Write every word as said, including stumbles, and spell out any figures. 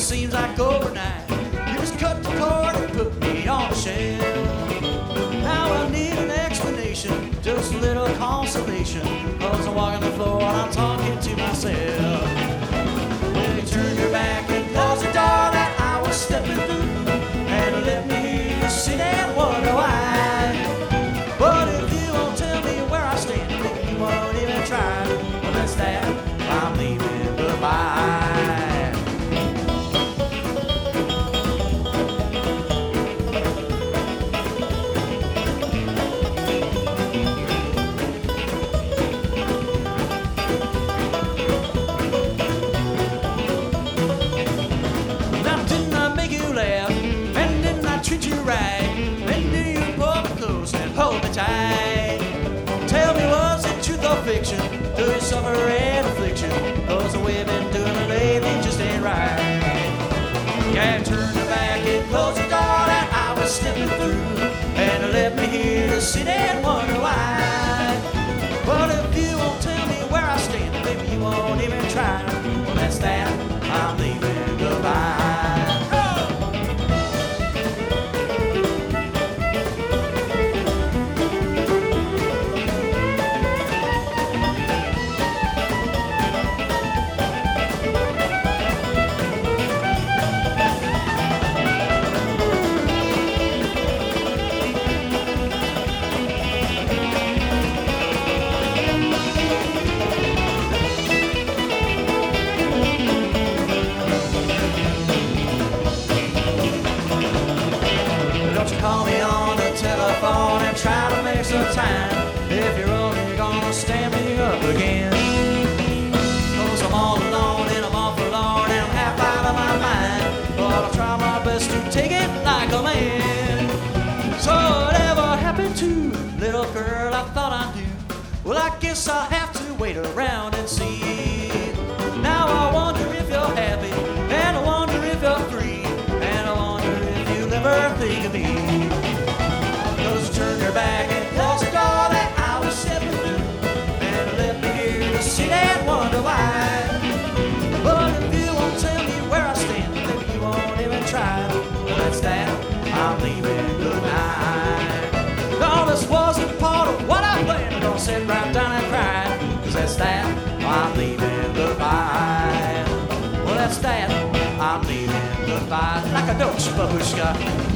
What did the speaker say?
seems like overnight you just cut the cord and put me on the shelf. Now I need an explanation, just a little consolation, cause I'm walking the floor and I'm talking to myself. Well, you turned your back and closed the door that I was stepping through, and let me hear you sit and wonder why. But if you won't tell me where I stand, then you won't even try. Well, that's that, I'm leaving goodbye. Treat you right, and do you pull me close and hold me tight? Tell me, was it truth or fiction? Do you suffer an affliction? Cause the way I've been doing it lately just ain't right. Yeah, turn the back and close the door that I was stepping through, and let me hear you sit and wonder why. But if you won't tell me where I stand, maybe you won't even try. Well, that's that, I'm leaving goodbye. Call me on the telephone and try to make some time, if you're only gonna stand me up again. Cause I'm all alone and I'm awful alone and I'm half out of my mind, but I'll try my best to take it like a man. So whatever happened to little girl I thought I knew? Well, I guess I'll have to wait around and see. Now I wonder if you're happy, and I wonder if you're free, and I wonder if you'll ever think of me. Turn your back and close the door that I was stepping through, and let me hear you sit and wonder why. But if you won't tell me where I stand, maybe you won't even try. Well, that's that, I'm leaving goodnight. No, this wasn't part of what I planned. Don't sit right down and cry, cause that's that, I'm leaving goodbye. Well, that's that, I'm leaving goodbye. Like a Deutsche Babushka.